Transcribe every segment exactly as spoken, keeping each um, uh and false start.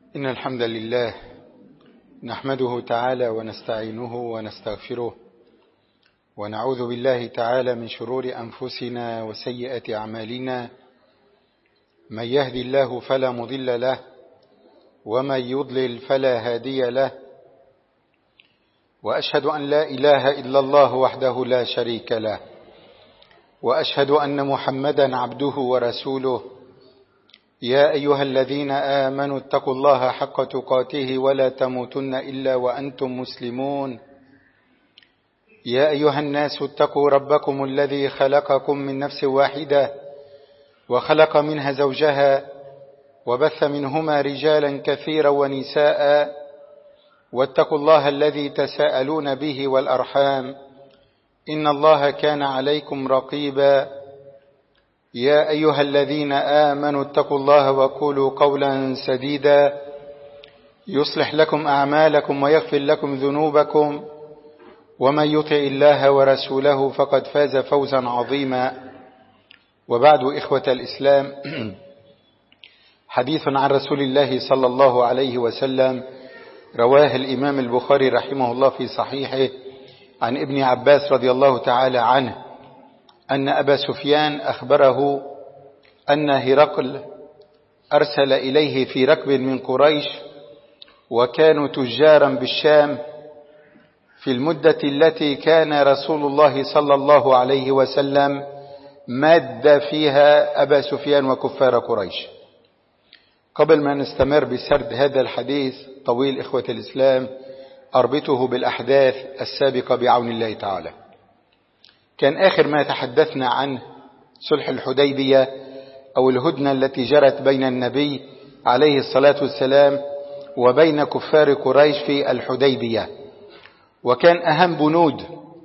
إن الحمد لله نحمده تعالى ونستعينه ونستغفره ونعوذ بالله تعالى من شرور أنفسنا وسيئات أعمالنا. من يهدي الله فلا مضل له ومن يضلل فلا هادي له، وأشهد أن لا إله إلا الله وحده لا شريك له، وأشهد أن محمدا عبده ورسوله. يا أيها الذين آمنوا اتقوا الله حق تقاته ولا تموتن إلا وأنتم مسلمون. يا أيها الناس اتقوا ربكم الذي خلقكم من نفس واحدة وخلق منها زوجها وبث منهما رجالا كثيرا ونساء، واتقوا الله الذي تساءلون به والأرحام إن الله كان عليكم رقيبا. يا أيها الذين آمنوا اتقوا الله وقولوا قولا سديدا يصلح لكم أعمالكم ويغفر لكم ذنوبكم، ومن يطع الله ورسوله فقد فاز فوزا عظيما. وبعد، إخوة الإسلام، حديث عن رسول الله صلى الله عليه وسلم رواه الإمام البخاري رحمه الله في صحيحه عن ابن عباس رضي الله تعالى عنه أن أبا سفيان أخبره أن هرقل أرسل إليه في ركب من قريش، وكانوا تجارا بالشام في المدة التي كان رسول الله صلى الله عليه وسلم ماد فيها أبا سفيان وكفار قريش. قبل ما نستمر بسرد هذا الحديث طويل، إخوة الإسلام، أربطه بالأحداث السابقة بعون الله تعالى. كان آخر ما تحدثنا عن صلح الحديبية أو الهدنة التي جرت بين النبي عليه الصلاة والسلام وبين كفار قريش في الحديبية. وكان أهم بنود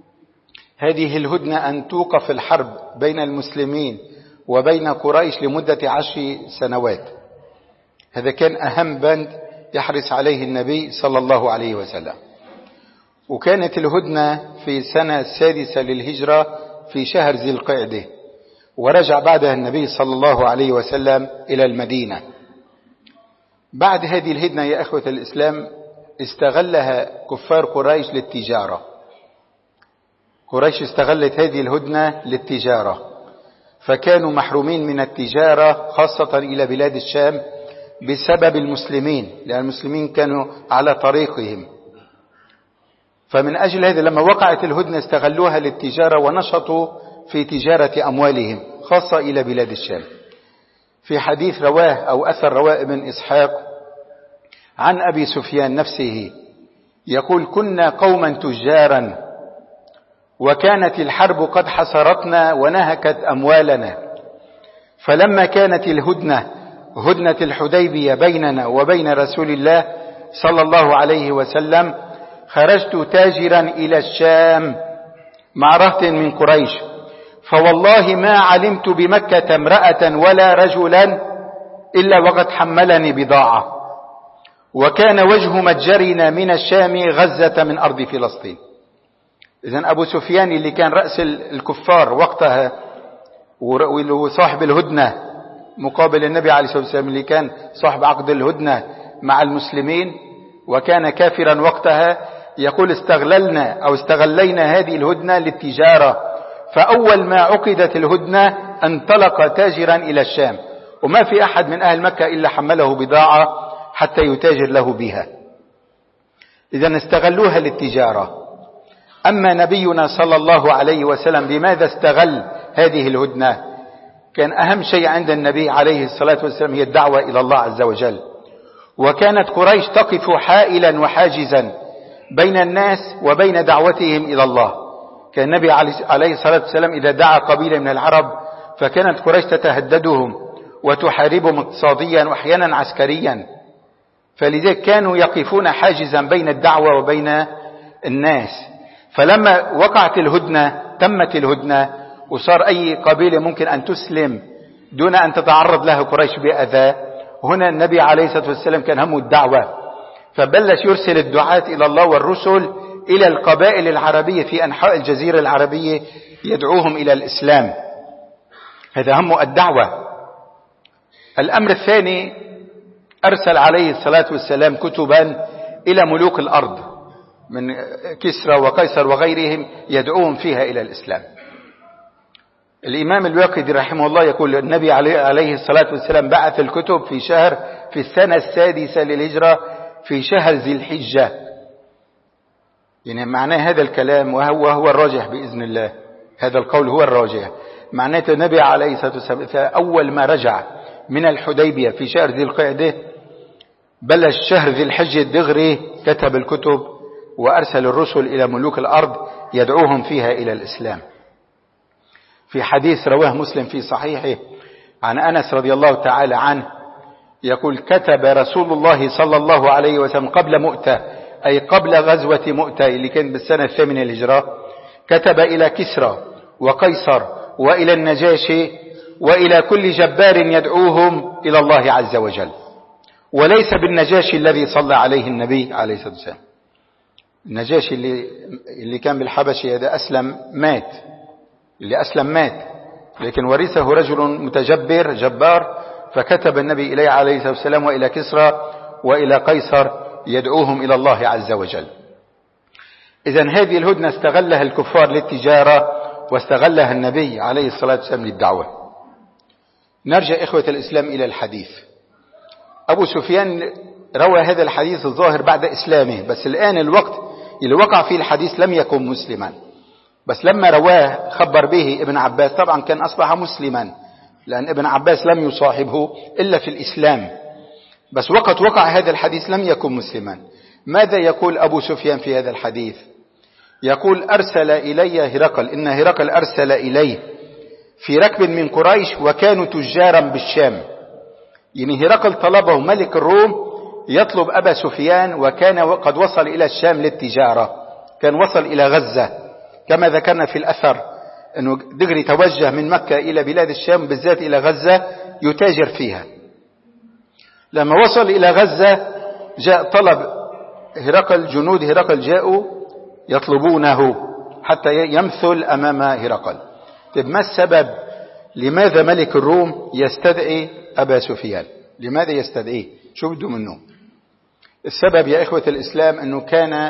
هذه الهدنة أن توقف الحرب بين المسلمين وبين قريش لمدة عشر سنوات. هذا كان أهم بند يحرص عليه النبي صلى الله عليه وسلم. وكانت الهدنة في سنة السادسة للهجرة في شهر ذي القعدة، ورجع بعدها النبي صلى الله عليه وسلم إلى المدينة. بعد هذه الهدنة يا أخوة الإسلام استغلها كفار قريش للتجارة. قريش استغلت هذه الهدنة للتجارة، فكانوا محرومين من التجارة خاصة إلى بلاد الشام بسبب المسلمين، لأن المسلمين كانوا على طريقهم. فمن أجل هذا لما وقعت الهدنة استغلوها للتجارة ونشطوا في تجارة أموالهم خاصة إلى بلاد الشام. في حديث رواه أو أثر رواه ابن إسحاق عن أبي سفيان نفسه يقول: كنا قوما تجارا وكانت الحرب قد حصرتنا ونهكت أموالنا، فلما كانت الهدنة هدنة الحديبية بيننا وبين رسول الله صلى الله عليه وسلم خرجت تاجرا إلى الشام مع رهط من قريش، فوالله ما علمت بمكة امرأة ولا رجلا إلا وقد حملني بضاعة، وكان وجه متجرنا من الشام غزة من أرض فلسطين. إذن أبو سفيان اللي كان رأس الكفار وقتها وصاحب الهدنة مقابل النبي عليه الصلاة والسلام، اللي كان صاحب عقد الهدنة مع المسلمين وكان كافرا وقتها، يقول: استغللنا أو استغلينا هذه الهدنة للتجارة. فأول ما عقدت الهدنة انطلق تاجرا إلى الشام، وما في أحد من أهل مكة إلا حمله بضاعة حتى يتاجر له بها. إذن استغلوها للتجارة. أما نبينا صلى الله عليه وسلم بماذا استغل هذه الهدنة؟ كان أهم شيء عند النبي عليه الصلاة والسلام هي الدعوة إلى الله عز وجل. وكانت قريش تقف حائلا وحاجزا بين الناس وبين دعوتهم إلى الله. كان النبي عليه الصلاة والسلام إذا دعا قبيلة من العرب فكانت قريش تتهددهم وتحاربهم اقتصاديا وأحيانا عسكريا، فلذلك كانوا يقفون حاجزا بين الدعوة وبين الناس. فلما وقعت الهدنة تمت الهدنة وصار أي قبيلة ممكن أن تسلم دون أن تتعرض لها قريش بأذى، هنا النبي عليه الصلاة والسلام كان همه الدعوة، فبلش يرسل الدعاة إلى الله والرسل إلى القبائل العربية في أنحاء الجزيرة العربية يدعوهم إلى الإسلام. هذا همه الدعوة. الأمر الثاني أرسل عليه الصلاة والسلام كتبا إلى ملوك الأرض من كسرى وقيصر وغيرهم يدعوهم فيها إلى الإسلام. الإمام الواقدي رحمه الله يقول النبي عليه الصلاة والسلام بعث الكتب في شهر في السنة السادسة للهجرة في شهر ذي الحجة. يعني معناه هذا الكلام وهو هو الراجح بإذن الله، هذا القول هو الراجح. معناته النبي عليه الصلاة والسلام أول ما رجع من الحديبية في شهر ذي القعدة بلش شهر ذي الحجة الدغري كتب الكتب وأرسل الرسل إلى ملوك الأرض يدعوهم فيها إلى الإسلام. في حديث رواه مسلم في صحيحه عن أنس رضي الله تعالى عنه يقول كتب رسول الله صلى الله عليه وسلم قبل مؤتة، أي قبل غزوة مؤتة اللي كانت بالسنة الثامنة للهجرة، كتب إلى كسرى وقيصر وإلى النجاشي وإلى كل جبار يدعوهم إلى الله عز وجل، وليس بالنجاشي الذي صلى عليه النبي عليه الصلاة والسلام. النجاشي اللي, اللي كان بالحبشة هذا أسلم مات، اللي أسلم مات، لكن ورثه رجل متجبر جبار فكتب النبي إليه عليه الصلاة والسلام وإلى كسرى وإلى قيصر يدعوهم إلى الله عز وجل. إذن هذه الهدنة استغلها الكفار للتجارة واستغلها النبي عليه الصلاة والسلام للدعوة. نرجع إخوة الإسلام إلى الحديث. أبو سفيان روى هذا الحديث الظاهر بعد إسلامه، بس الآن الوقت اللي وقع فيه الحديث لم يكن مسلما، بس لما رواه خبر به ابن عباس طبعا كان أصبح مسلما، لأن ابن عباس لم يصاحبه إلا في الإسلام، بس وقت وقع هذا الحديث لم يكن مسلما. ماذا يقول أبو سفيان في هذا الحديث؟ يقول أرسل إلي هرقل، إن هرقل أرسل إليه في ركب من قريش وكانوا تجارا بالشام. يعني هرقل طلبه ملك الروم يطلب أبا سفيان، وكان قد وصل إلى الشام للتجارة، كان وصل إلى غزة كما ذكرنا في الأثر أنه دغري توجه من مكة إلى بلاد الشام بالذات إلى غزة يتاجر فيها. لما وصل إلى غزة جاء طلب هرقل، جنود هرقل جاءوا يطلبونه حتى يمثل أمام هرقل. طيب ما السبب؟ لماذا ملك الروم يستدعي أبا سفيان؟ لماذا يستدعيه؟ شو بده منه؟ السبب يا إخوة الإسلام أنه كان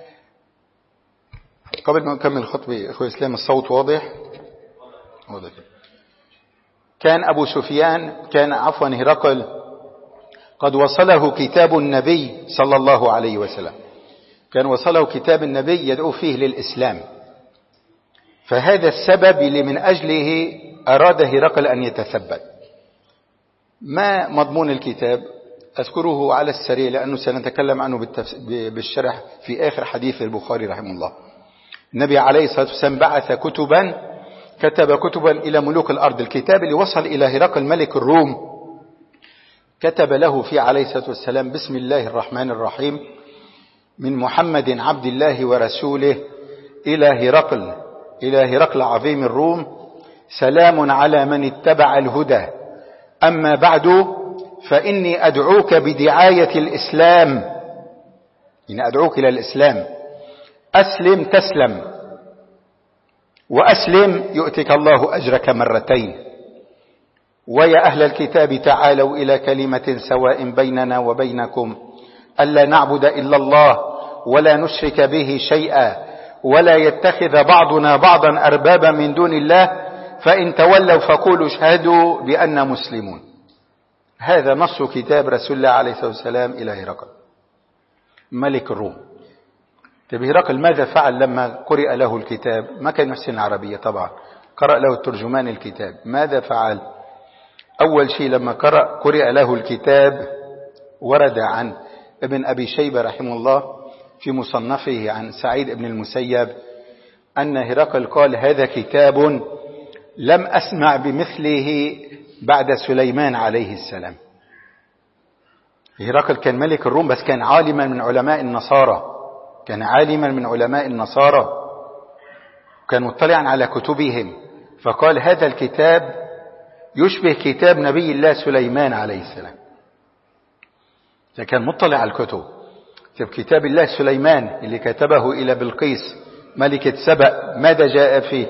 قبل ما نكمل الخطبة إخوة الإسلام الصوت واضح؟ واضح. كان أبو سفيان كان عفوا هرقل قد وصله كتاب النبي صلى الله عليه وسلم، كان وصله كتاب النبي يدعو فيه للإسلام، فهذا السبب اللي من أجله أراد هرقل أن يتثبت. ما مضمون الكتاب؟ أذكره على السريع لأنه سنتكلم عنه بالشرح في آخر حديث البخاري رحمه الله. النبي عليه الصلاة والسلام بعث كتبا، كتب كتبا إلى ملوك الأرض. الكتاب اللي وصل إلى هرقل ملك الروم كتب له فيه عليه الصلاة والسلام بسم الله الرحمن الرحيم من محمد عبد الله ورسوله إلى هرقل إلى هرقل عظيم الروم، سلام على من اتبع الهدى، أما بعد فإني أدعوك بدعاية الإسلام، إني أدعوك إلى الإسلام، أسلم تسلم، وأسلم يؤتك الله أجرك مرتين، ويا أهل الكتاب تعالوا إلى كلمة سواء بيننا وبينكم ألا نعبد إلا الله ولا نشرك به شيئا ولا يتخذ بعضنا بعضا أربابا من دون الله، فإن تولوا فقولوا اشهدوا بأننا مسلمون. هذا نص كتاب رسول الله عليه الصلاة والسلام إلى هرقل ملك الروم. طيب هرقل ماذا فعل لما قرئ له الكتاب؟ ما كان يحسن العربية طبعا، قرأ له الترجمان الكتاب. ماذا فعل؟ أول شيء لما قرأ قرئ له الكتاب ورد عن ابن أبي شيبة رحمه الله في مصنفه عن سعيد بن المسيب أن هرقل قال هذا كتاب لم أسمع بمثله بعد سليمان عليه السلام. هرقل كان ملك الروم بس كان عالما من علماء النصارى، كان عالما من علماء النصارى، كان مطلعا على كتبهم، فقال هذا الكتاب يشبه كتاب نبي الله سليمان عليه السلام. كان مطلع على الكتب. كتاب الله سليمان اللي كتبه إلى بلقيس ملكة سبأ ماذا جاء فيه؟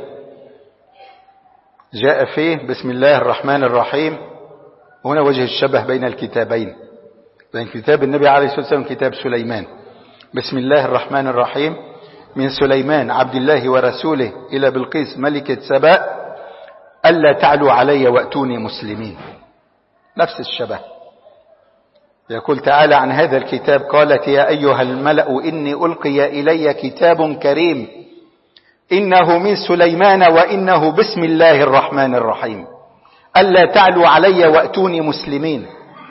جاء فيه بسم الله الرحمن الرحيم. هنا وجه الشبه بين الكتابين. بين كتاب النبي عليه الصلاة والسلام كتاب سليمان. بسم الله الرحمن الرحيم. من سليمان عبد الله ورسوله إلى بلقيس ملكة سبأ ألا تعلوا علي وأتوني مسلمين. نفس الشبه. يقول تعالى عن هذا الكتاب: قالت يا أيها الملأ إني ألقي إلي كتاب كريم إنه من سليمان وإنه بسم الله الرحمن الرحيم ألا تعلوا علي وأتوني مسلمين.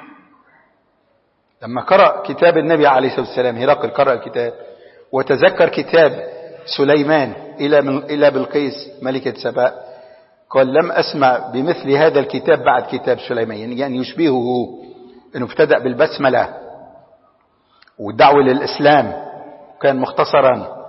لما قرأ كتاب النبي عليه الصلاة والسلام هرقل قرأ الكتاب وتذكر كتاب سليمان إلى إلى بلقيس ملكة سبأ، قال لم أسمع بمثل هذا الكتاب بعد كتاب سليمان. يعني يشبهه أنه ابتدأ بالبسملة والدعوة للإسلام، كان مختصرا.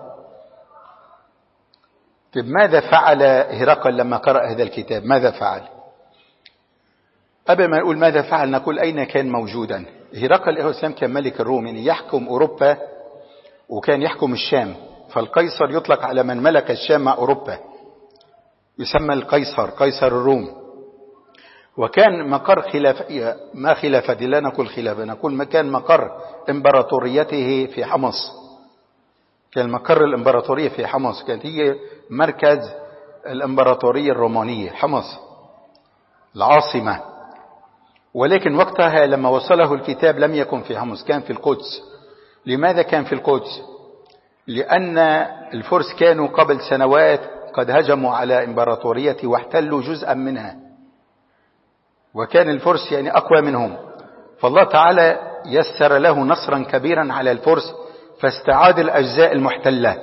طيب ماذا فعل هرقل لما قرأ هذا الكتاب؟ ماذا فعل؟ قبل ما نقول ماذا فعل نقول أين كان موجودا. هرقل عليه السلام كان ملك الروم، يعني يحكم أوروبا وكان يحكم الشام. فالقيصر يطلق على من ملك الشام مع أوروبا، يسمى القيصر، قيصر الروم. وكان مقر خلافة، ما خلافة لا نقول خلافة، نقول مكان مقر امبراطوريته في حمص. كان مقر الامبراطورية في حمص، كانت هي مركز الامبراطورية الرومانية حمص العاصمة. ولكن وقتها لما وصله الكتاب لم يكن في حمص، كان في القدس. لماذا كان في القدس؟ لأن الفرس كانوا قبل سنوات قد هجموا على امبراطوريته واحتلوا جزءا منها، وكان الفرس يعني أقوى منهم. فالله تعالى يسر له نصرا كبيرا على الفرس فاستعاد الأجزاء المحتلة،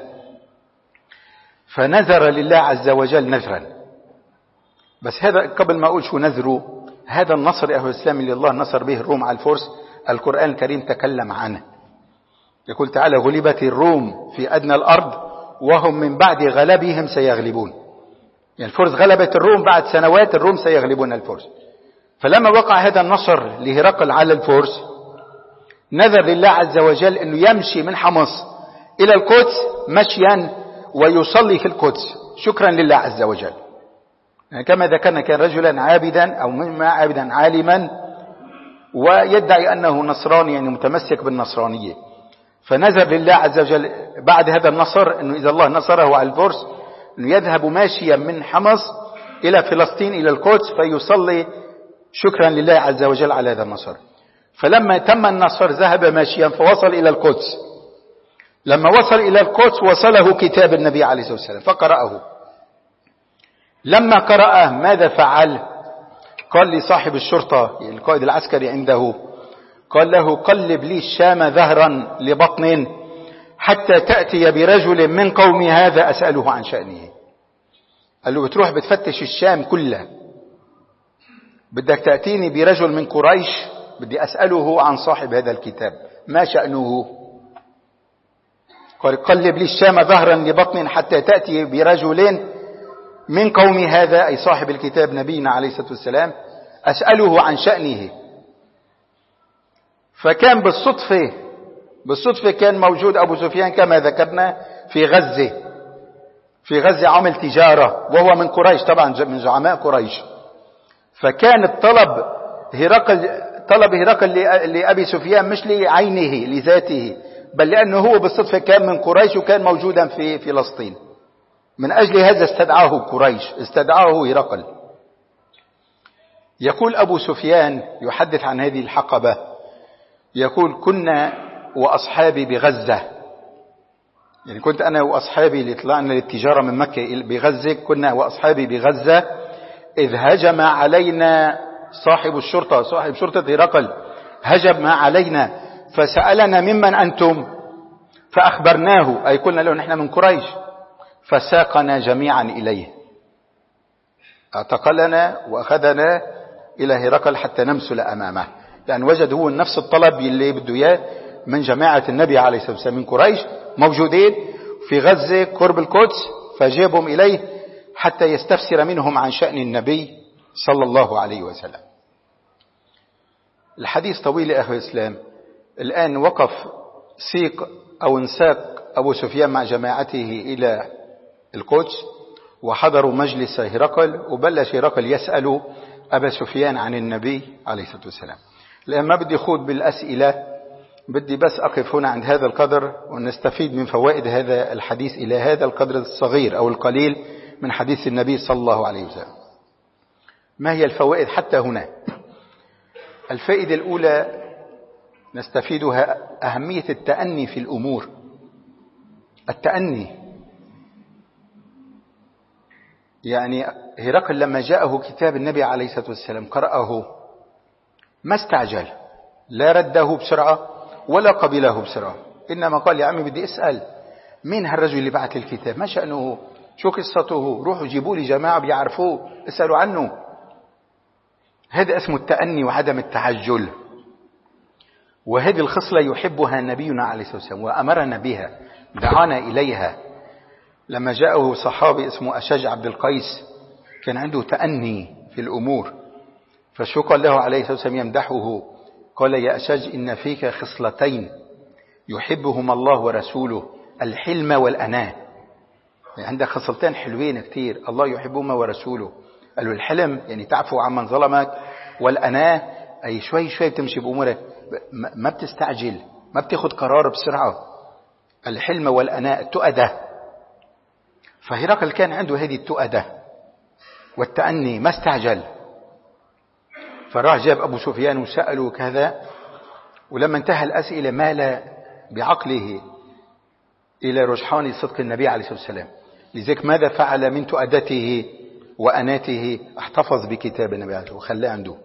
فنذر لله عز وجل نذرا. بس هذا قبل ما أقول شو نذره، هذا النصر أهل الإسلام اللي الله نصر به الروم على الفرس القرآن الكريم تكلم عنه. يقول تعالى: غلبت الروم في أدنى الأرض وهم من بعد غلبهم سيغلبون. يعني الفرس غلبت الروم، بعد سنوات الروم سيغلبون الفرس. فلما وقع هذا النصر لهرقل على الفرس نذر لله عز وجل أنه يمشي من حمص إلى القدس مشيا ويصلي في القدس شكرا لله عز وجل. يعني كما ذكرنا كان رجلا عابدا أو مما عابدا عالما ويدعي أنه نصراني، يعني متمسك بالنصرانية. فنذر لله عز وجل بعد هذا النصر أنه إذا الله نصره على الفرس أنه يذهب ماشيا من حمص إلى فلسطين إلى القدس فيصلي شكرا لله عز وجل على هذا النصر. فلما تم النصر ذهب ماشيا فوصل إلى القدس. لما وصل إلى القدس وصله كتاب النبي عليه الصلاة والسلام فقرأه. لما قرأه ماذا فعل؟ قال لصاحب الشرطة القائد العسكري عنده، قال له: قلب لي الشام ظهرا لبطن حتى تأتي برجل من قوم هذا أسأله عن شأنه. قال له: بتروح بتفتش الشام كلها، بدك تأتيني برجل من قريش بدي أسأله عن صاحب هذا الكتاب ما شأنه. قال: قلب لي الشام ظهرا لبطن حتى تأتي برجل من قوم هذا، أي صاحب الكتاب نبينا عليه الصلاة والسلام، أسأله عن شأنه. فكان بالصدفة بالصدفة كان موجود أبو سفيان كما ذكرنا في غزة في غزة عمل تجارة وهو من قريش، طبعا من زعماء قريش. فكان الطلب هرقل طلب هرقل لأبي سفيان مش لعينه لذاته، بل لأنه هو بالصدفة كان من قريش وكان موجودا في فلسطين. من أجل هذا استدعاه قريش، استدعاه هرقل. يقول أبو سفيان يحدث عن هذه الحقبة، يقول: كنا وأصحابي بغزة، يعني كنت أنا وأصحابي اللي طلعنا للتجارة من مكة بغزة، كنا وأصحابي بغزة إذ هجم علينا صاحب الشرطة صاحب شرطة هرقل، هجم علينا فسألنا: ممن أنتم؟ فأخبرناه، أي قلنا له نحن من قريش، فساقنا جميعا إليه، اعتقلنا وأخذنا إلى هرقل حتى نمثل أمامه. لأن وجد هو نفس الطلب اللي بده إياه من جماعة النبي عليه الصلاة والسلام من قريش موجودين في غزة قرب القدس، فجابهم إليه حتى يستفسر منهم عن شأن النبي صلى الله عليه وسلم. الحديث طويل يا أخوة الإسلام. الآن وقف سيق أو انساق أبو سفيان مع جماعته إلى القدس وحضروا مجلس هرقل، وبلش هرقل يسأل أبا سفيان عن النبي عليه الصلاة والسلام. لأن ما بدي خوض بالأسئلة، بدي بس أقف هنا عند هذا القدر ونستفيد من فوائد هذا الحديث إلى هذا القدر الصغير أو القليل من حديث النبي صلى الله عليه وسلم. ما هي الفوائد حتى هنا؟ الفائدة الأولى نستفيدها أهمية التأني في الأمور. التأني يعني هرقل لما جاءه كتاب النبي عليه الصلاة والسلام قرأه ما استعجل، لا رده بسرعة ولا قبله بسرعة، إنما قال يا عمي بدي أسأل مين هالرجل اللي بعت الكتاب، ما شأنه، شو قصته، روحوا جيبوا لي جماعة بيعرفوه اسألوا عنه. هذا اسمه التأني وعدم التعجل، وهذه الخصلة يحبها نبينا عليه الصلاة والسلام وأمرنا بها، دعانا إليها. لما جاءه صحابي اسمه أشج عبد القيس كان عنده تأني في الأمور، فشو قال له عليه الصلاة والسلام يمدحه، قال يا أشج إن فيك خصلتين يحبهما الله ورسوله، الحلم والأناة. يعني عندك خصلتين حلوين كتير الله يحبهما ورسوله. قالوا الحلم يعني تعفو عمن ظلمك، والأناة أي شوي شوي بتمشي بأمورك، ما بتستعجل، ما بتاخد قرار بسرعة. الحلم والأناة التؤدة. فهرقل كان عنده هذه التؤدة والتأني، ما استعجل. فراح جاب أبو سفيان وسأله كذا، ولما انتهى الأسئلة مال بعقله إلى رجحان صدق النبي عليه الصلاة والسلام. لذلك ماذا فعل من تؤدته وأناته؟ احتفظ بكتاب النبي عليه الصلاة والسلام وخلاه عنده.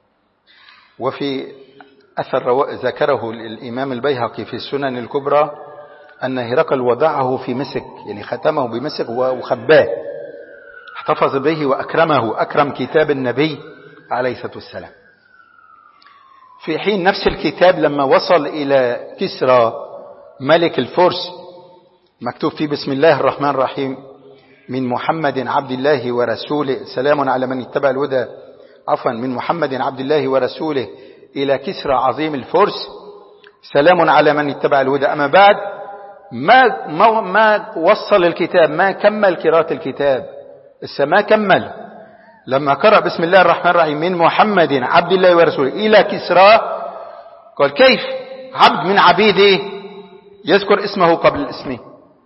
وفي أثر ذكره الإمام البيهقي في السنن الكبرى أن هرقل وضعه في مسك، يعني ختمه بمسك وخباه، احتفظ به وأكرمه، أكرم كتاب النبي عليه الصلاة والسلام. في حين نفس الكتاب لما وصل إلى كسرى ملك الفرس مكتوب فيه بسم الله الرحمن الرحيم من محمد عبد الله ورسوله سلام على من اتبع الهدى، عفوا من محمد عبد الله ورسوله إلى كسرى عظيم الفرس سلام على من اتبع الهدى. أما بعد ما, ما, ما وصل الكتاب، ما كمل قراءة الكتاب، لسه ما كمل. لما قرأ بسم الله الرحمن الرحيم من محمد عبد الله ورسوله إلى كسرى قال كيف عبد من عبيده يذكر اسمه قبل اسمه؟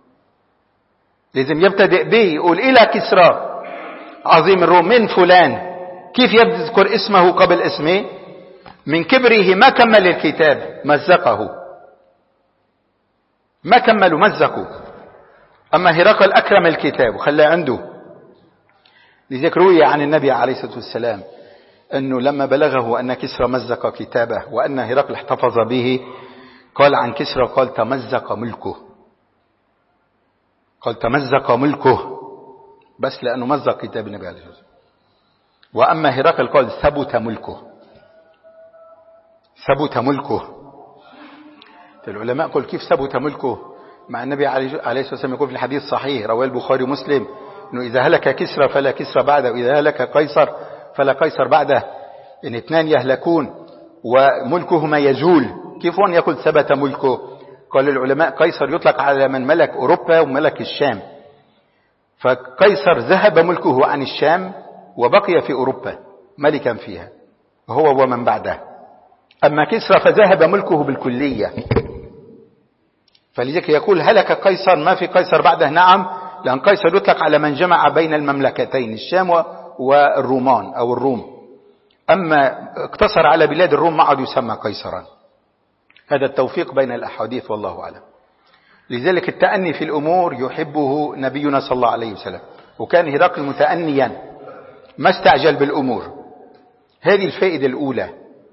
لازم يبتدئ به، يقول إلى كسرى عظيم الروم من فلان، كيف يذكر اسمه قبل اسمه؟ من كبره ما كمل الكتاب، مزقه، ما كملوا مزقوا. أما هرقل أكرم الكتاب وخلاه عنده. لذلك روي عن النبي عليه الصلاة والسلام أنه لما بلغه أن كسرى مزق كتابه وأن هرقل احتفظ به، قال عن كسرى قال تمزق ملكه، قال تمزق ملكه، بس لأنه مزق كتاب النبي عليه الصلاة والسلام. وأما هرقل قال ثبت ملكه، ثبت ملكه. العلماء قال كيف ثبت ملكه مع النبي عليه الصلاة والسلام؟ يقول في الحديث صحيح رواه البخاري ومسلم إنه إذا هلك كسرى فلا كسرى بعده، وإذا هلك قيصر فلا قيصر بعده. إن اثنان يهلكون وملكهما يزول، كيف هون يقول ثبت ملكه؟ قال العلماء قيصر يطلق على من ملك أوروبا وملك الشام، فقيصر ذهب ملكه عن الشام وبقي في أوروبا ملكا فيها هو ومن بعده. أما كسرى فذهب ملكه بالكلية. فلذلك يقول هلك قيصر، ما في قيصر بعده. نعم، لأن قيصر يطلق على من جمع بين المملكتين الشام والرومان أو الروم. أما اقتصر على بلاد الروم ما عاد يسمى قيصرا. هذا التوفيق بين الأحاديث والله أعلم. لذلك التأني في الأمور يحبه نبينا صلى الله عليه وسلم، وكان هرقل متأنيا ما استعجل بالأمور. هذه الفائدة الأولى.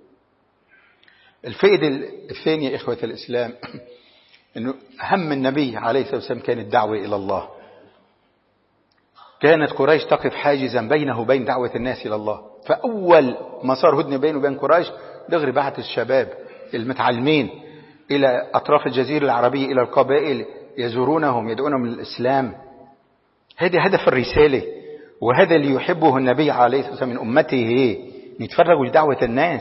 الفائدة الثانية إخوة الإسلام أنه هم النبي عليه الصلاة والسلام كانت الدعوة إلى الله. كانت قريش تقف حاجزا بينه وبين دعوة الناس إلى الله. فأول ما صار هدنة بينه وبين قريش دغري بعث الشباب المتعلمين إلى أطراف الجزيرة العربية، إلى القبائل، يزورونهم يدعونهم للإسلام. هذا هدف الرسالة، وهذا اللي يحبه النبي عليه الصلاة والسلام من أمته، يتفرغوا لدعوة الناس.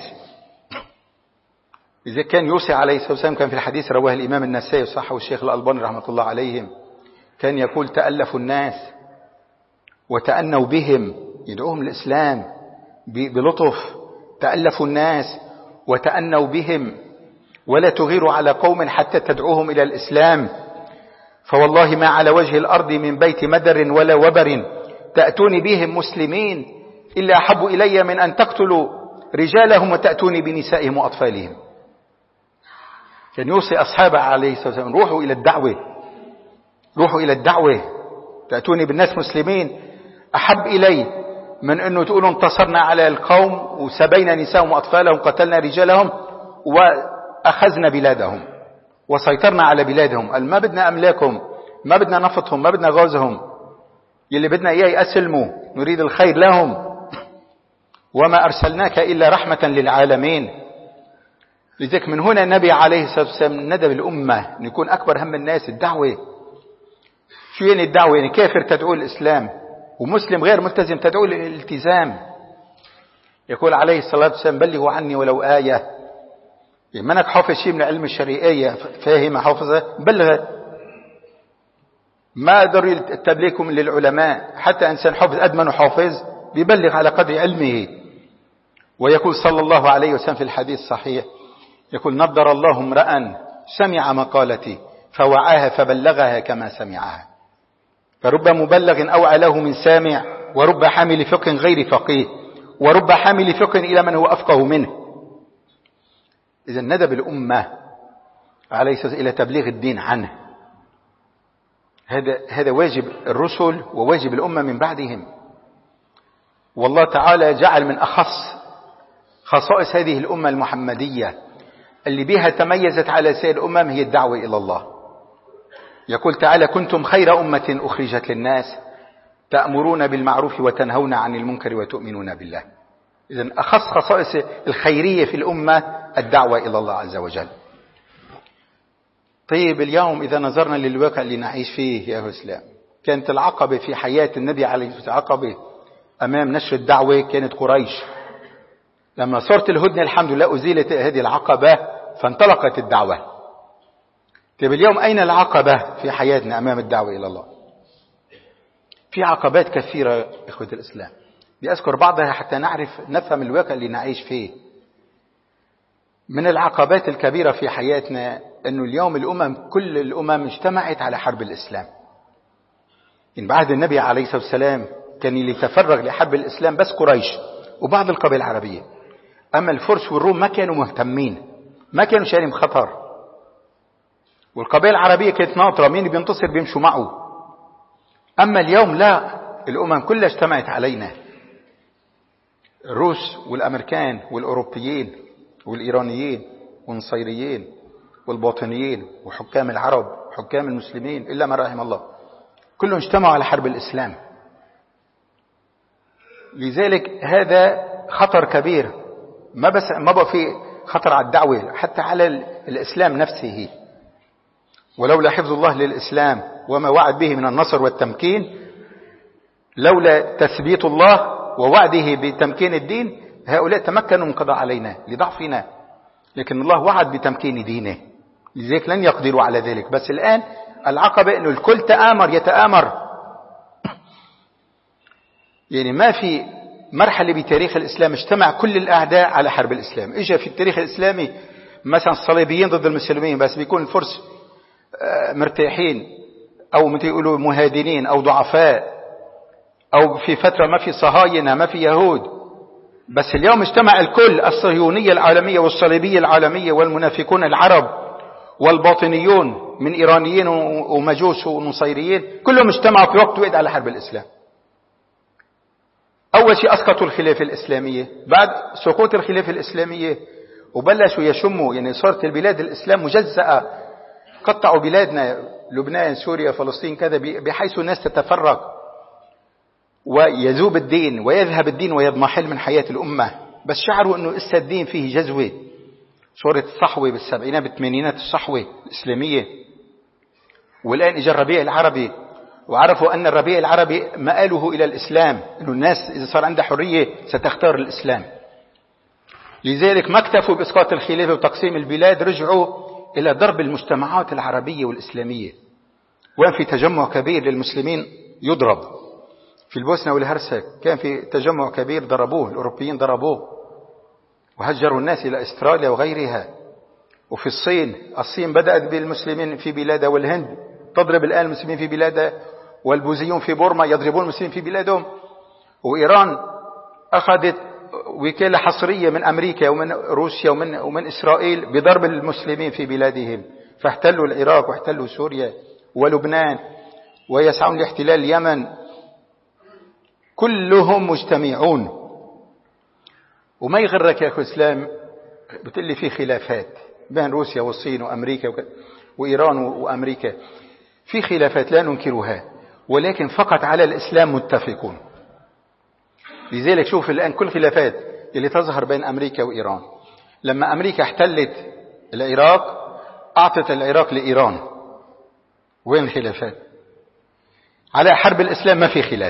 إذا كان يوصي عليه الصلاة والسلام، كان في الحديث رواه الإمام النسائي وصححه والشيخ الألباني رحمة الله عليهم، كان يقول تألفوا الناس وتأنوا بهم، يدعوهم الإسلام بلطف. تألفوا الناس وتأنوا بهم ولا تغيروا على قوم حتى تدعوهم إلى الإسلام، فوالله ما على وجه الأرض من بيت مدر ولا وبر تأتوني بهم مسلمين إلا أحب إلي من أن تقتلوا رجالهم وتأتوني بنسائهم وأطفالهم. كان يوصي أصحابه عليه الصلاة والسلام روحوا إلى الدعوة، روحوا إلى الدعوة، تأتوني بالناس مسلمين أحب إلي من أنه تقولوا انتصرنا على القوم وسبينا نسائهم وأطفالهم قتلنا رجالهم وأخذنا بلادهم وسيطرنا على بلادهم. ما بدنا أملاكهم، ما بدنا نفطهم، ما بدنا غازهم، يلي بدنا إياه أسلموا، نريد الخير لهم، وما أرسلناك إلا رحمة للعالمين. لذلك من هنا النبي عليه الصلاة والسلام ندب الأمة أن يكون أكبر هم الناس الدعوة. شو يعني الدعوة؟ يعني كافر تدعو الإسلام ومسلم غير ملتزم تدعو للالتزام. يقول عليه الصلاة والسلام بلغوا عني ولو آية. يعني منك حافظ شيء من علم الشريعية فاهم حافظة بلغ. ما قدر التبليغكم للعلماء، حتى إنسان حافظ أدمن وحافظ بيبلغ على قدر علمه. ويقول صلى الله عليه وسلم في الحديث الصحيح يقول نضر الله امرأ سمع مقالتي فوعاها فبلغها كما سمعها، فرب مبلغ أوعى له من سامع، ورب حامل فقه غير فقيه، ورب حامل فقه إلى من هو أفقه منه. إذا ندب الأمة عليه الصلاة والسلام إلى تبليغ الدين عنه. هذا هذا واجب الرسل وواجب الأمة من بعدهم. والله تعالى جعل من أخص خصائص هذه الأمة المحمدية اللي بها تميزت على سائر الأمم هي الدعوة إلى الله. يقول تعالى كنتم خير أمة أخرجت للناس تأمرون بالمعروف وتنهون عن المنكر وتؤمنون بالله. إذن أخص خصائص الخيرية في الأمة الدعوة إلى الله عز وجل. طيب اليوم إذا نظرنا للواقع اللي نعيش فيه يا إسلام، كانت العقبة في حياة النبي عليه الصلاة والسلام عقبة أمام نشر الدعوة كانت قريش. لما صارت الهدنة الحمد لله أزيلت هذه العقبة فانطلقت الدعوة. طيب اليوم أين العقبة في حياتنا أمام الدعوة إلى الله؟ في عقبات كثيرة إخوة الإسلام، بأذكر بعضها حتى نعرف نفهم الواقع اللي نعيش فيه. من العقبات الكبيرة في حياتنا أنه اليوم الأمم كل الأمم اجتمعت على حرب الإسلام. إن بعد النبي عليه الصلاة والسلام كان اللي تفرغ لحرب الإسلام بس قريش وبعض القبائل العربية، أما الفرس والروم ما كانوا مهتمين، ما كانوا شايلين خطر، والقبائل العربية كانت ناطرة مين بينتصر بيمشوا معه. أما اليوم لا، الأمم كلها اجتمعت علينا، الروس والأمريكان والأوروبيين والإيرانيين والنصيريين والباطنيين وحكام العرب وحكام المسلمين إلا ما رحم الله، كلهم اجتمعوا على حرب الإسلام. لذلك هذا خطر كبير، ما بس ما بقى في خطر على الدعوة، حتى على الإسلام نفسه. ولولا حفظ الله للإسلام وما وعد به من النصر والتمكين، لولا تثبيت الله ووعده بتمكين الدين، هؤلاء تمكنوا من قضاء علينا لضعفنا، لكن الله وعد بتمكين دينه، لذلك لن يقدروا على ذلك. بس الآن العقبة أنه الكل تآمر يتآمر. يعني ما في مرحلة بتاريخ الإسلام اجتمع كل الأعداء على حرب الإسلام. إجا في التاريخ الإسلامي مثلا الصليبيين ضد المسلمين، بس بيكون الفرس مرتاحين أو مثل يقولوا مهادنين أو ضعفاء، أو في فترة ما في صهاينة ما في يهود. بس اليوم اجتمع الكل، الصهيونية العالمية والصليبية العالمية والمنافقون العرب والباطنيون من إيرانيين ومجوس ونصيريين، كلهم اجتمعوا في وقت واحد على حرب الإسلام. أول شيء أسقطوا الخلافة الإسلامية. بعد سقوط الخلافة الإسلامية وبلشوا يشموا، يعني صارت البلاد الإسلام مجزأة، قطعوا بلادنا لبنان سوريا فلسطين كذا، بحيث الناس تتفرق ويذوب الدين ويذهب الدين ويضمحل من حياة الأمة. بس شعروا أنه إسا الدين فيه جزوة. صورة الصحوة بالسبعينات بالثمانينات، الصحوة الإسلامية. والآن إجا الربيع العربي، وعرفوا أن الربيع العربي مآله إلى الإسلام، أنه الناس إذا صار عندها حرية ستختار الإسلام. لذلك ما اكتفوا بإسقاط الخلافة وتقسيم البلاد، رجعوا إلى ضرب المجتمعات العربية والإسلامية. وين في تجمع كبير للمسلمين يضرب في البوسنة والهرسك، كان في تجمع كبير ضربوه، الأوروبيين ضربوه. وهجروا الناس إلى أستراليا وغيرها. وفي الصين الصين بدأت بالمسلمين في بلادها، والهند تضرب الآن المسلمين في بلادها، والبوذيون في بورما يضربون المسلمين في بلادهم. وإيران أخذت وكالة حصرية من أمريكا ومن روسيا ومن, ومن إسرائيل بضرب المسلمين في بلادهم، فاحتلوا العراق واحتلوا سوريا ولبنان ويسعون لاحتلال اليمن. كلهم مجتمعون. وما يغرك يا أخو الإسلام بتقول لي في خلافات بين روسيا والصين وأمريكا وإيران وأمريكا، في خلافات لا ننكرها، ولكن فقط على الإسلام متفقون. لذلك شوف الآن كل خلافات اللي تظهر بين أمريكا وإيران. لما أمريكا احتلت العراق أعطت العراق لإيران، وين الخلافات؟ على حرب الإسلام ما في خلاف.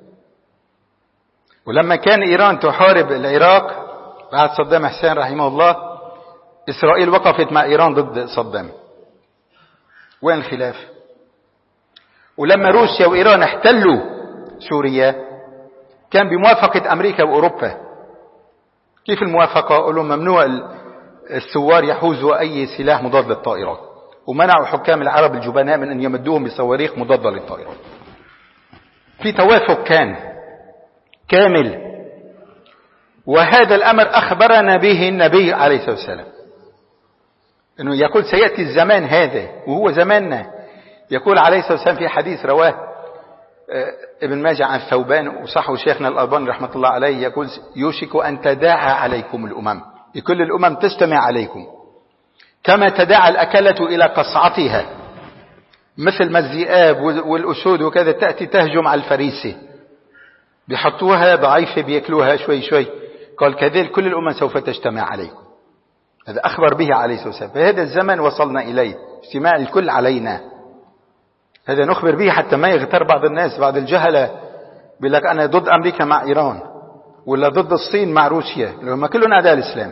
ولما كان إيران تحارب العراق بعد صدام حسين رحمه الله، إسرائيل وقفت مع إيران ضد صدام، وين الخلاف؟ ولما روسيا وإيران احتلوا سوريا كان بموافقة أمريكا وأوروبا. كيف الموافقة؟ قالوا ممنوع الثوار يحوزوا أي سلاح مضاد للطائرات، ومنعوا حكام العرب الجبناء من أن يمدوهم بصواريخ مضادة للطائرات. في توافق كان كامل، وهذا الأمر أخبرنا به النبي عليه الصلاة والسلام، أنه يقول سيأتي الزمان هذا وهو زماننا. يقول عليه الصلاة والسلام في حديث رواه ابن ماجه عن ثوبان وصحه شيخنا الألباني رحمة الله عليه، يقول يوشك أن تداعى عليكم الأمم، كل الأمم تجتمع عليكم كما تداعى الأكلة إلى قصعتها، مثل ما الذئاب والأسود وكذا تأتي تهجم على الفريسة، بيحطوها ضعيفة بيأكلوها شوي شوي. قال كذلك كل الأمم سوف تجتمع عليكم. هذا أخبر به عليه الصلاة والسلام. فهذا الزمن وصلنا إليه، اجتماع الكل علينا. هذا نخبر به حتى ما يغتر بعض الناس، بعض الجهلة بيقول لك أنا ضد أمريكا مع إيران، ولا ضد الصين مع روسيا، لما كلنا أعداء الإسلام.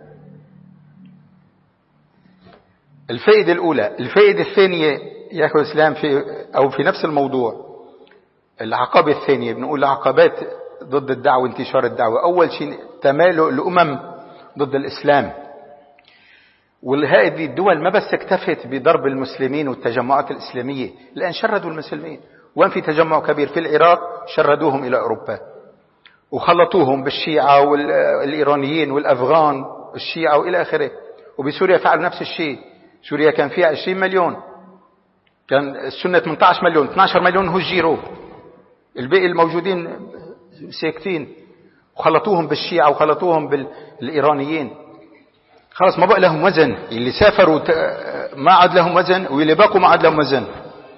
الفائدة الأولى. الفائدة الثانية يا أخوة الإسلام في أو في نفس الموضوع، العقبة الثانية بنقول عقبات ضد الدعوة وانتشار الدعوة. أول شيء تمالؤ الأمم ضد الإسلام، وهذه الدول ما بس اكتفت بضرب المسلمين والتجمعات الإسلامية، الآن شردوا المسلمين. وان في تجمع كبير في العراق شردوهم إلى أوروبا وخلطوهم بالشيعة والإيرانيين والأفغان الشيعة وإلى آخره. وبسوريا فعلوا نفس الشيء. سوريا كان فيها عشرين مليون، كان السنة ثمانية عشر مليون، اثني عشر مليون هجروا، الباقي الموجودين ساكتين، وخلطوهم بالشيعة وخلطوهم بالإيرانيين. خلاص ما بقى لهم وزن، اللي سافروا ما عاد لهم وزن، واللي بقوا ما عاد لهم وزن.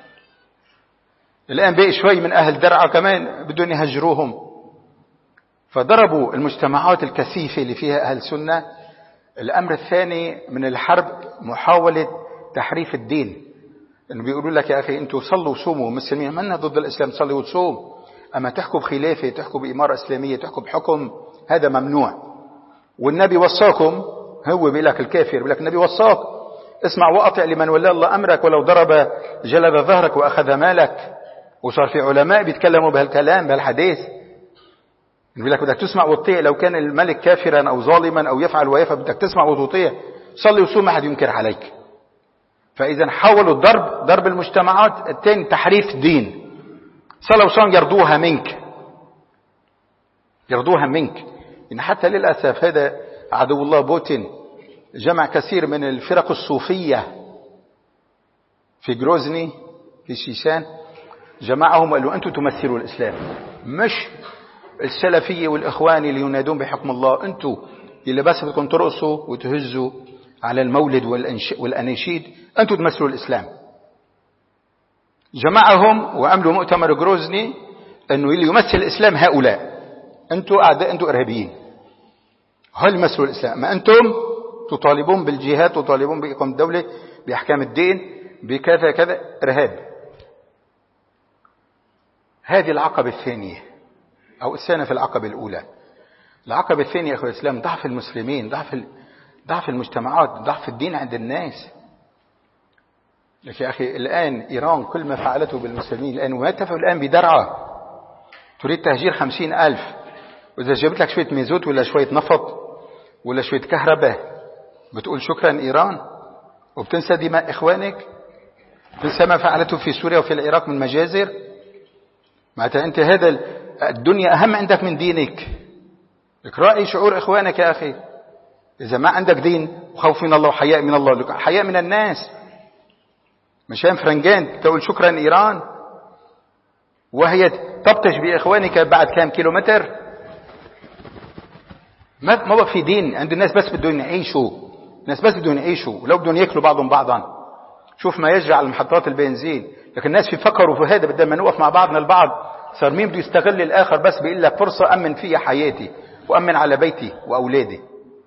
الآن باقي شوي من أهل درعا كمان بدون يهجروهم، فضربوا المجتمعات الكثيفة اللي فيها أهل سنة. الأمر الثاني من الحرب محاولة تحريف الدين، إنه بيقولوا لك يا أخي أنتوا صلوا وصوموا، مسلمين منا ضد الإسلام، صلي وتصوم، أما تحكوا بخلافة، تحكوا بإمارة إسلامية، تحكوا بحكم، هذا ممنوع. والنبي وصاكم، هو بيقول لك الكافر بيقول لك النبي وصاك اسمع وأطع لمن ولى الله أمرك ولو ضرب جلد ظهرك وأخذ مالك. وصار في علماء بيتكلموا بهالكلام بهالحديث، بيقول لك بدك تسمع وتطيع، لو كان الملك كافرا أو ظالما أو يفعل ويفعل بدك تسمع وتطيع، صلي وصوم ما حد ينكر عليك. فإذا حاولوا الضرب ضرب المجتمعات. الثاني تحريف دين، صلوا وصوم يرضوها منك، يرضوها منك. إن حتى للأسف هذا عدو الله بوتين جمع كثير من الفرق الصوفية في جروزني في شيشان، جمعهم وقالوا أنتم تمثلوا الإسلام، مش السلفية والإخواني اللي ينادون بحكم الله. أنتم اللي بس بدكم ترقصوا وتهزوا على المولد والأناشيد، أنتم تمثلوا الإسلام. جمعهم وعملوا مؤتمر جروزني أنه اللي يمثل الإسلام هؤلاء، أنتم أعداء، أنتم إرهابيين، هل يمثلوا الإسلام؟ ما أنتم تطالبون بالجهاد، تطالبون بإقامة الدولة، بأحكام الدين، بكذا كذا، إرهاب. هذه العقبة الثانية أو الثانية في العقبة الأولى. العقبة الثانية يا أخوة الإسلام ضعف المسلمين، ضعف ضعف المجتمعات، ضعف الدين عند الناس. لك يا أخي الآن إيران كل ما فعلته بالمسلمين الآن، وما اتفقوا الآن بدرعا، تريد تهجير خمسين ألف، وإذا جابت لك شوية ميزوت ولا شوية نفط ولا شوية كهرباء بتقول شكرا إيران وبتنسى دماء إخوانك، تنسى ما فعلته في سوريا وفي العراق من مجازر. معناتها أنت هذا الدنيا أهم عندك من دينك. لك راعي شعور إخوانك يا أخي. إذا ما عندك دين وخوف من الله وحياء من الله، حياء من الناس، مشان فرنجان تقول شكرا إيران وهي تبطش بإخوانك بعد كام كيلومتر. ما ما بقى في دين عند الناس، بس بدهم يعيشوا، الناس بس بدهم يعيشوا ولو بدهم ياكلوا بعضهم بعضا. شوف ما يجري على محطات البنزين، لكن الناس في فكروا في هذا، بدنا نوقف مع بعضنا البعض. صار مين بده يستغل الآخر بس بيقول لك فرصة أمن فيها حياتي وأمن على بيتي وأولادي.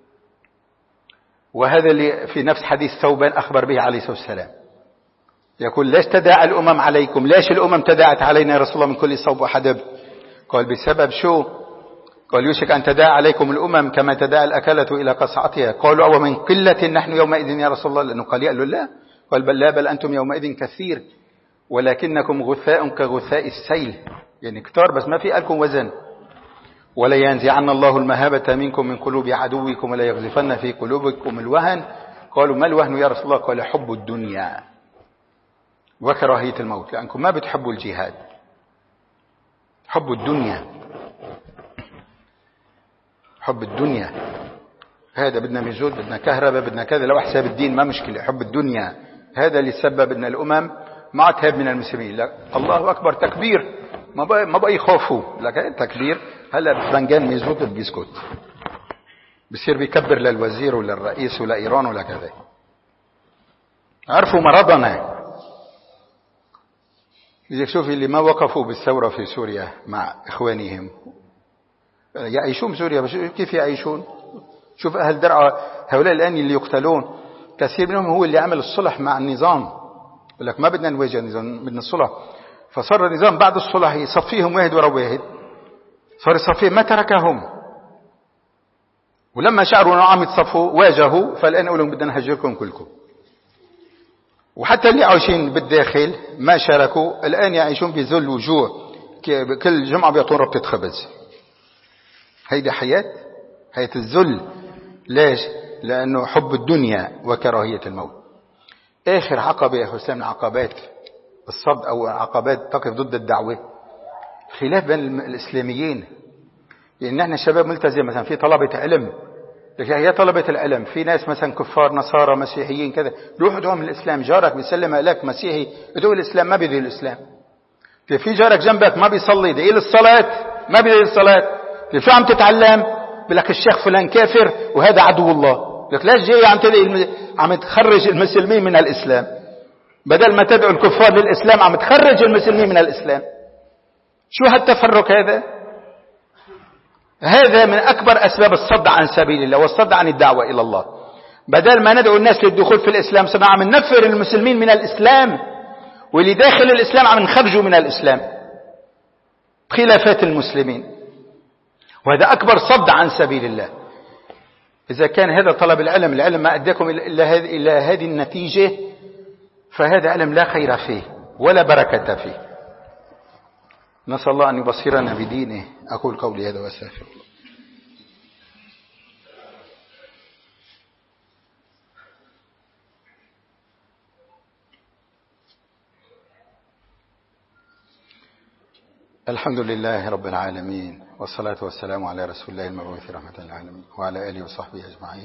وهذا اللي في نفس حديث ثوبان أخبر به عليه الصلاة والسلام، يقول ليش تداعى الأمم عليكم؟ ليش الأمم تداعت علينا يا رسول الله من كل صوب وحدب؟ قال بسبب شو؟ قال يوشك أن تداعى عليكم الأمم كما تداعى الأكلة إلى قصعتها. قالوا أو من قلة نحن يومئذ يا رسول الله؟ لأنه قال قالوا لا، قال بل لا، بل أنتم يومئذ كثير ولكنكم غثاء كغثاء السيل، يعني كتار بس ما في لكم وزن. ولا ينزعن الله المهابة منكم من قلوب عدوكم ولا يغزفن في قلوبكم الوهن. قالوا ما الوهن يا رسول الله؟ قال حب الدنيا وكراهية الموت، لأنكم ما بتحبوا الجهاد. حب الدنيا، حب الدنيا هذا بدنا مجهود، بدنا كهرباء، بدنا كذا، لو حساب الدين ما مشكلة. حب الدنيا هذا اللي سبب ان الأمم ما تهاب من المسلمين. لا الله أكبر تكبير، ما بقى ما بقى يخافوا، لكن تكبير. هلا بفرنجان ميزوت بيسكت بصير بيكبر للوزير ولا الرئيس ولا إيران ولا كذا. عرفوا مرضنا. إذا شوف اللي ما وقفوا بالثورة في سوريا مع إخوانهم يعيشون سوريا، كيف يعيشون؟ شوف أهل درعا هؤلاء الآن اللي يقتلون كثير منهم هو اللي عمل الصلح مع النظام. يقول لك ما بدنا نواجه النظام، بدنا الصلح. فصار النظام بعد الصلح يصفيهم واحد ورا واحد، صار يصفيهم ما تركهم. ولما شعروا انه عم يتصفوا واجهوا، فالآن يقولون بدنا نهجركم كلكم. وحتى اللي عايشين بالداخل ما شاركوا الآن يعيشون بذل وجوع، كل جمعة بيعطون ربطة خبز. هيدا حياة، حياة الذل. ليش؟ لأنه حب الدنيا وكراهية الموت. آخر عقبة يا حسام من عقبات الصد أو عقبات تقف ضد الدعوة، خلاف بين الإسلاميين. لأن احنا شباب ملتزم، مثلا في طلبة علم، لكن هي طلبة العلم في ناس مثلا كفار نصارى مسيحيين كذا، روح ادعوهم الإسلام. جارك بيسلم عليك مسيحي ادعو الإسلام، ما بيدعي الإسلام. في جارك جنبك ما بيصلي دعي للصلاة، ما بيدعي الصلاة. شو عم تتعلم؟ بلك الشيخ فلان كافر وهذا عدو الله. لك ليش جاي عم تدعي عم تخرج المسلمين من الإسلام؟ بدل ما تدعو الكفار للإسلام عم تخرج المسلمين من الإسلام. شو هالتفرق هذا؟ هذا من أكبر أسباب الصد عن سبيل الله والصد عن الدعوة إلى الله. بدل ما ندعو الناس للدخول في الإسلام صرنا عم ننفر المسلمين من الإسلام، واللي داخل الإسلام عم نخرجوا من الإسلام خلافات المسلمين. وهذا أكبر صد عن سبيل الله. إذا كان هذا طلب العلم، العلم ما أداكم إلى هذه النتيجة، فهذا علم لا خير فيه ولا بركة فيه. نسأل الله أن يبصرنا بدينه. أقول قولي هذا وأستغفر الله. الحمد لله رب العالمين، والصلاة والسلام على رسول الله المبعوث رحمة للعالمين وعلى آله وصحبه أجمعين.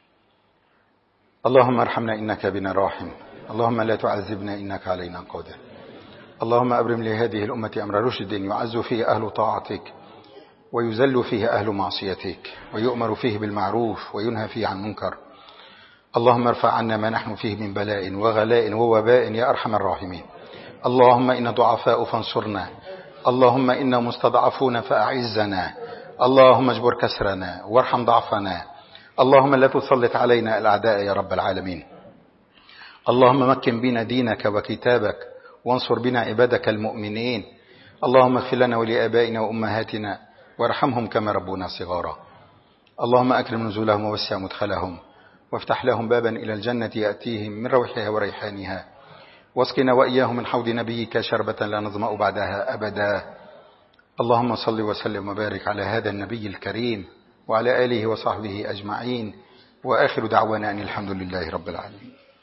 اللهم ارحمنا إنك بنا راحم، اللهم لا تعذبنا إنك علينا قادر. اللهم أبرم لهذه الأمة أمر رشد يعز فيه أهل طاعتك ويذل فيه أهل معصيتك، ويؤمر فيه بالمعروف وينهى فيه عن منكر. اللهم ارفع عنا ما نحن فيه من بلاء وغلاء ووباء يا أرحم الراحمين. اللهم إن ضعفاء فانصرنا، اللهم إنا مستضعفون فأعزنا، اللهم اجبر كسرنا وارحم ضعفنا، اللهم لا تسلط علينا الأعداء يا رب العالمين. اللهم مكن بنا دينك وكتابك، وانصر بنا عبادك المؤمنين. اللهم اغفر لنا ولآبائنا وأمهاتنا وارحمهم كما ربونا صغارا. اللهم أكرم نزولهم ووسع مدخلهم، وافتح لهم بابا إلى الجنة يأتيهم من روحها وريحانها، واسقنا وإياهم من حوض نبيك شربة لا نظمأ بعدها أبدا. اللهم صل وسلم وبارك على هذا النبي الكريم وعلى آله وصحبه أجمعين، وآخر دعوانا أن الحمد لله رب العالمين.